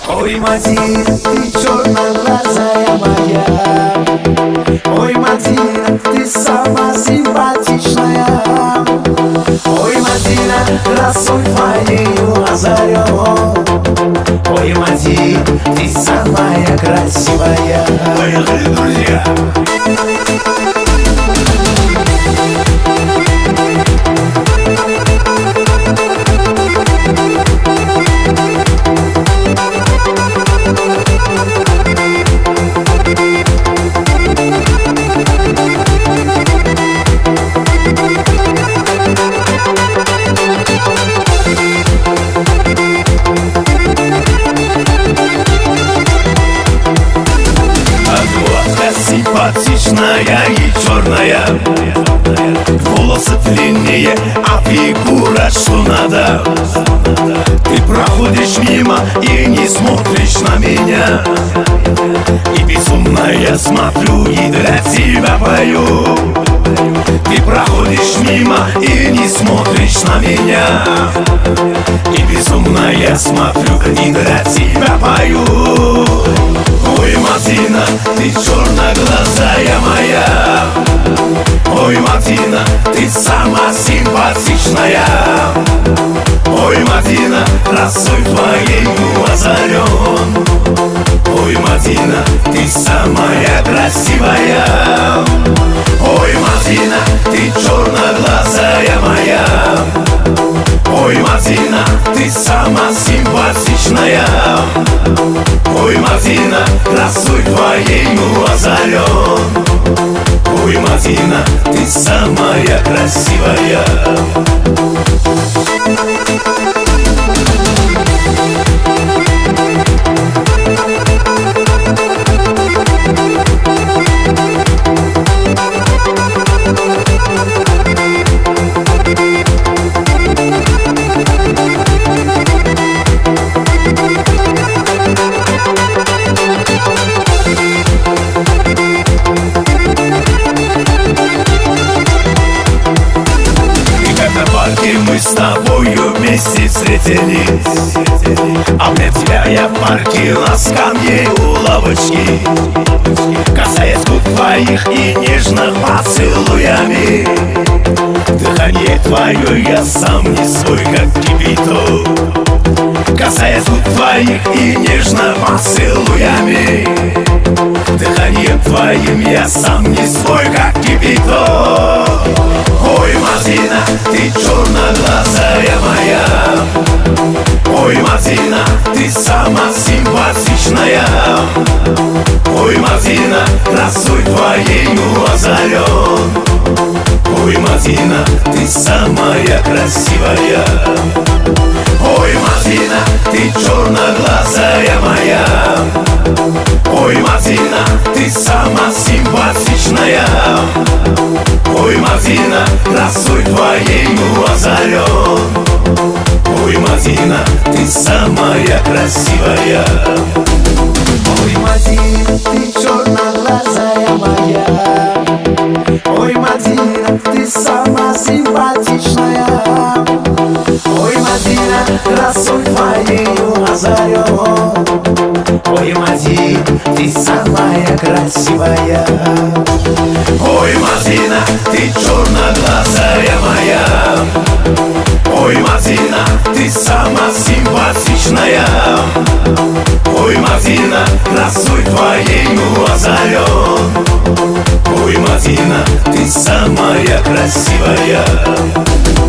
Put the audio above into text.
Ой, Мадина, ты черноглазая моя. Ой, Мадина, ты самая симпатичная. Ой, Мадина, красой твоею озарен. Ой, Мадина, ты самая красивая. Поехали, друзья! Симпатичная и черная, волосы длиннее, а фигура что надо. Ты проходишь мимо и не смотришь на меня, и безумно я смотрю и для тебя пою. Ты проходишь мимо и не смотришь на меня, и безумно я смотрю и для тебя пою. Ой, Мадина, ты черноглазая моя. Ой, Мадина, ты самая симпатичная. Ой, Мадина, красой твоею озарен. Ой, Мадина, ты самая красивая. Ой, Мадина, ты черноглазая моя. Ой, Мадина, ты самая симпатичная. Ой, Мадина, красой твоею озарен. Ой, Мадина, ты самая красивая. Мы с тобою вместе встретились, обняв тебя я в парке на скамье у лавочки, касаясь губ твоих и нежно поцелуями. Дыхание твое я сам не свой, как кипяток, касаясь губ твоих и нежно поцелуями. Дыханием твоим я сам не свой, как кипяток. Ой, Мадина, ты черноглазая моя. Ой, Мадина, ты самая симпатичная. Ой, Мадина, красой твоею озарен. Ой, Мадина, ты самая красивая. Ой, Мадина, ты черноглазая моя. Ой, Мадина, ты самая симпатичная. Ой, Мадина, красой твоею озарен. Ой, Мадина, ты самая красивая. Ой, Мадина, ты черноглазая моя. Ой, Мадина, ты самая симпатичная. Ой, Мадина, красой твоею озарен. Ой, Мадина, ты самая красивая. Ой, Мадина, ты черноглазая моя. Ой, Мадина, ты самая симпатичная. Ой, Мадина, красой твоею озарен. Ой, Мадина, ты самая красивая.